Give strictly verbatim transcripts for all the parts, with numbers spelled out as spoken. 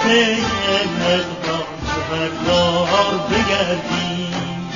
نقطه مقدار خبردار بگردیم.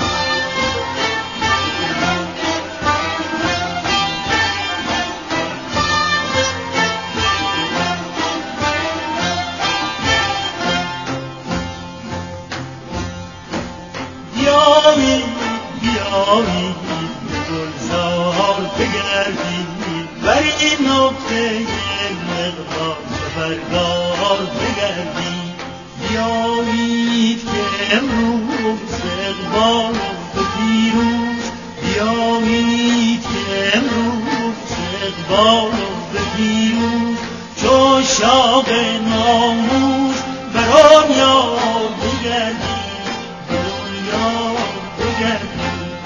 بیایید بیایید به گلزار بگردیم، بر این نقطه مقدار خبردار بگردیم. بیایید که امروز اقبال و پیروز، بیایید که امروز اقبال و پیروز، چو شاق ناموز بر دنیا بگردیم، به دنیا بگردیم.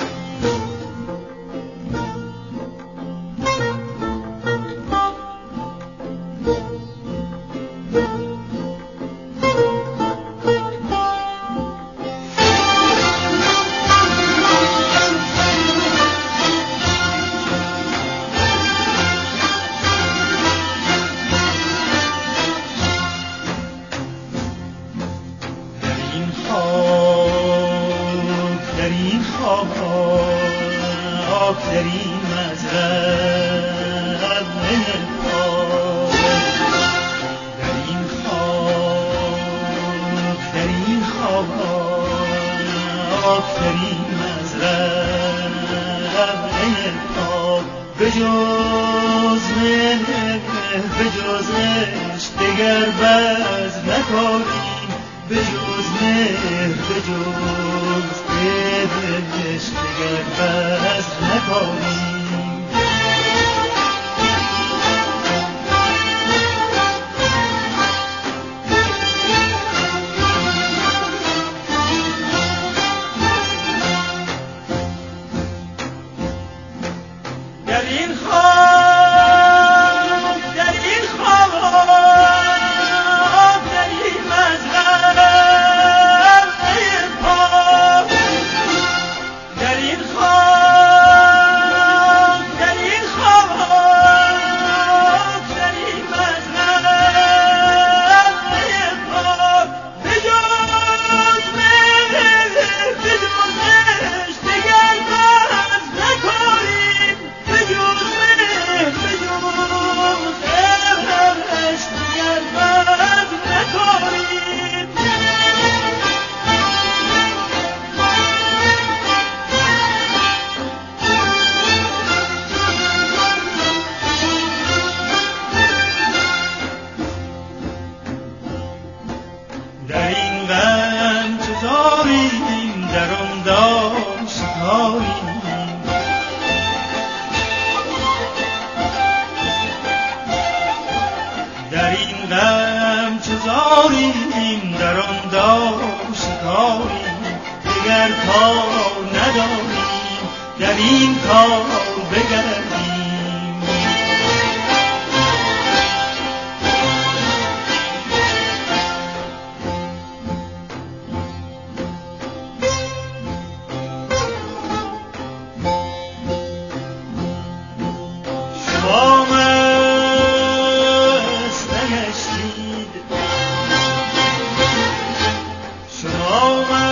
در این مذهب نمی‌خواد، در این خاک، در این خاک، در این مذهب نمی‌خواد. به جز مهر، به جز عشق دگر باز نکاریم، به جز مهر، به جز عشق دگر باز نکاریم. در این خاک، در این خاک، در این مذهب پاک، در این خاک، در این خاک، در این مذهب پاک، به جز مهر، به جز عشق دگر باز نکاریم، به جز مهر، به جز عشق دگر باز نکاریم. در این غم چه داریم، در آن داشت کاریم، در این غم چه داریم، در آن داشت کاریم. دگر کار نداریم، در این کار بگردیم. شما مست نگشتید، شما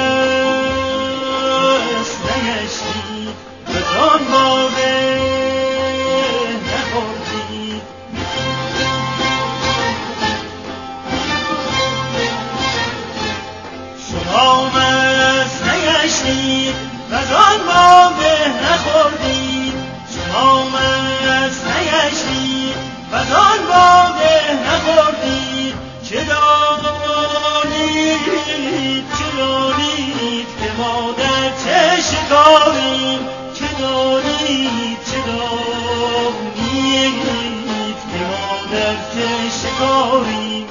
مست نگشتید، به آن باده نخوردید. شما مست نگشتید، به آن باده نخوردید. شما مست نگشتید، و از آن باده نخوردید. چه دانید، چه دانید که ما در چه شکاریم. چه دانید، چه دانید که ما در چه شکاریم.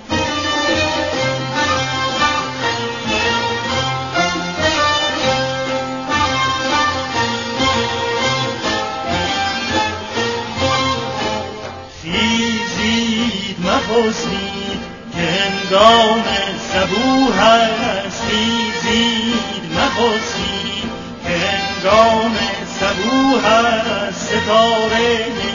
مپرسید که هنگام صبوح است، خیزید مپرسید که هنگام صبوح است. ستاره